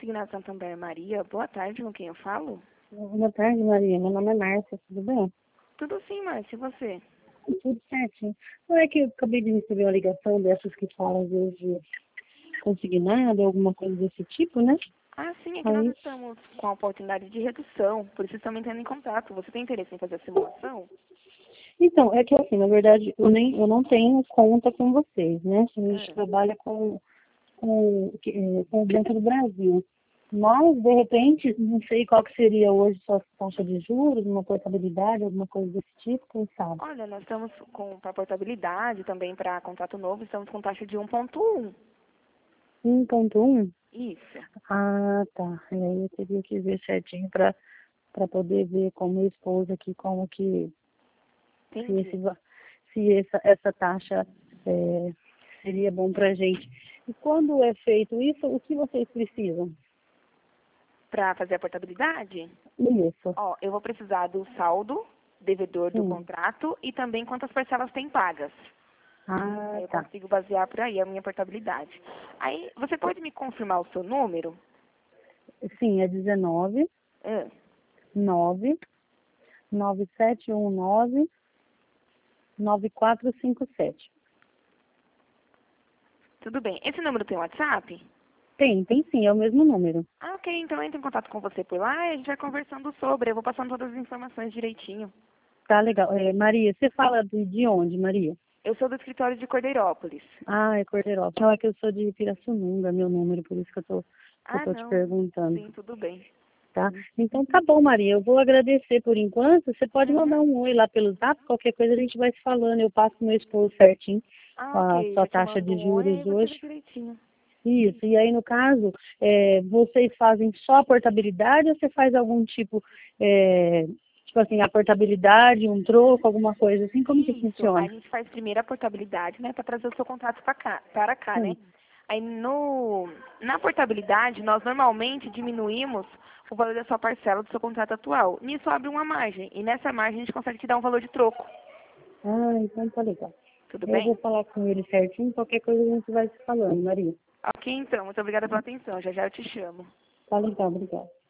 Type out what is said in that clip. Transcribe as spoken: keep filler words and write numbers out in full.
Consignado Santander Maria. Boa tarde, com quem eu falo? Boa tarde, Maria. Meu nome é Márcia, tudo bem? Tudo sim, Márcia, e você? Tudo certinho. Não é que eu acabei de receber uma ligação dessas que falam, às vezes, de consignado, alguma coisa desse tipo, né? Ah, sim, é que nós Aí, estamos com a oportunidade de redução, por isso estamos entrando em contato. Você tem interesse em fazer a simulação? então, é que assim, na verdade, eu, nem, eu não tenho conta com vocês, né? A gente É. trabalha com, com, que- eh, com o Banco do Brasil. Mas, de repente, não sei qual que seria hoje sua taxa de juros, uma portabilidade, alguma coisa desse tipo, quem sabe? Olha, nós estamos com para portabilidade, também para contrato novo, estamos com taxa de um ponto um. um ponto um? Isso. Ah, tá. E aí eu teria que ver certinho para para poder ver com minha esposa aqui como que se, esse, Entendi. va- se essa, essa taxa é, seria bom para a gente. E quando é feito isso, o que vocês precisam? Para fazer a portabilidade? Isso. Ó, eu vou precisar do saldo devedor do Sim. contrato e também quantas parcelas tem pagas. Ah, Aí eu tá. consigo basear por aí a minha portabilidade. Aí, você pode me confirmar o seu número? Sim, é dezenove, Ah, nove, nove sete um nove, nove quatro cinco sete. tudo bem. Esse número tem WhatsApp? Tem, tem sim, é o mesmo número. Ah, ok. Então eu entro em contato com você por lá e a gente vai conversando sobre. Eu vou passando todas as informações direitinho. Tá legal. É, Maria, você fala de, de onde, Maria? Eu sou do escritório de Cordeirópolis. Ah, é Cordeirópolis. Fala que eu sou de Pirassununga, meu número, por isso que eu tô, que eu Ah, tô te não. perguntando, Sim, tudo bem. tá? Então tá bom, Maria, eu vou agradecer por enquanto. Você pode Uhum. mandar um oi lá pelo zap, qualquer coisa a gente vai se falando. Eu passo pro meu esposo certinho Ah, a ok. sua Eu te taxa mando de um oi juros e você hoje. vê direitinho. Isso, e aí no caso, é, vocês fazem só a portabilidade ou você faz algum tipo, é, tipo assim, a portabilidade, um troco, alguma coisa assim, como que Isso. Aí funciona? a gente faz primeiro a portabilidade, né, para trazer o seu contrato para cá, para cá, né? Sim. Aí no, na portabilidade, nós normalmente diminuímos o valor da sua parcela do seu contrato atual. Nisso abre uma margem. E nessa margem a gente consegue te dar um valor de troco. Ah, então tá legal. Tudo Eu vou bem? falar com ele certinho, qualquer coisa a gente vai se falando, Maria. Ok, então. Muito obrigada pela atenção. Já já eu te chamo. Tá legal, obrigada.